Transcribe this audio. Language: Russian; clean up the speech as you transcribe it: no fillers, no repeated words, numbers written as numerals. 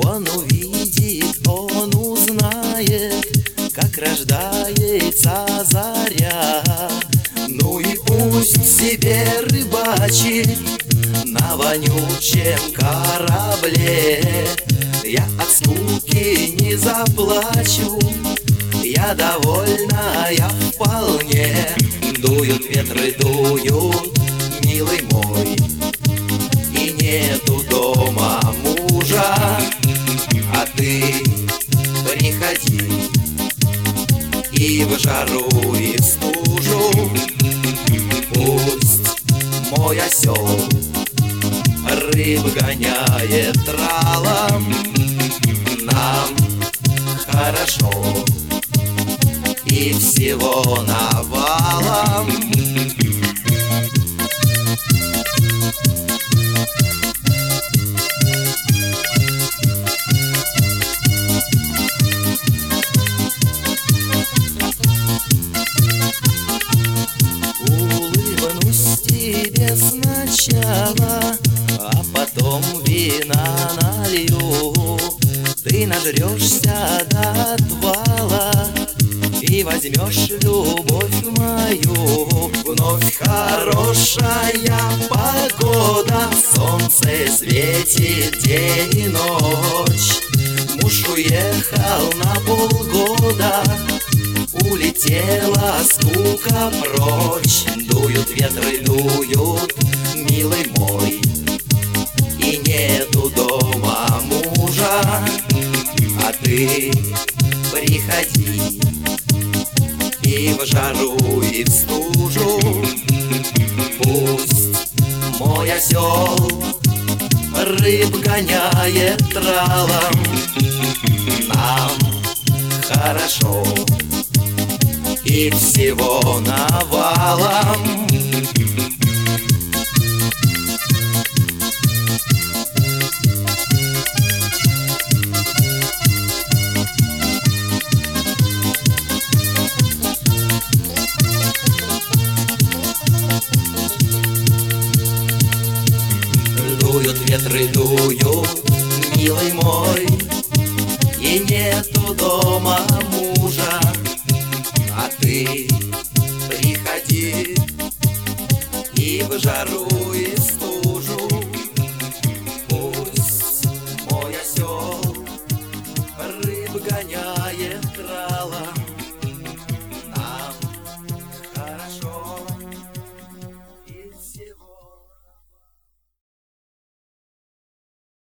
Он увидит, он узнает, как рождается заря. Ну и пусть себе рыбачит на вонючем корабле. Я от скуки не заплачу, я довольна, я вполне. Дуют ветры, дуют, милый мой, и нету дома мужа. А ты приходи и в жару, и в стужу. Пусть мой осел рыб гоняет тралом, нам хорошо и всего навалом. Улыбнусь тебе сначала, а потом вина налью. Ты нажрешься до отвала и возьмешь любовь мою. Вновь хорошая погода, солнце светит день и ночь. Муж уехал на полгода, улетела скука прочь. Дуют ветры, дуют, милый мой, и нету дома мужа. А ты приходи и в жару, и в стужу. Пусть мой осел рыб гоняет тралом, нам хорошо и всего навалом. Дуют ветры, дуют, милый мой, и нету дома мужа. А ты приходи и в жару,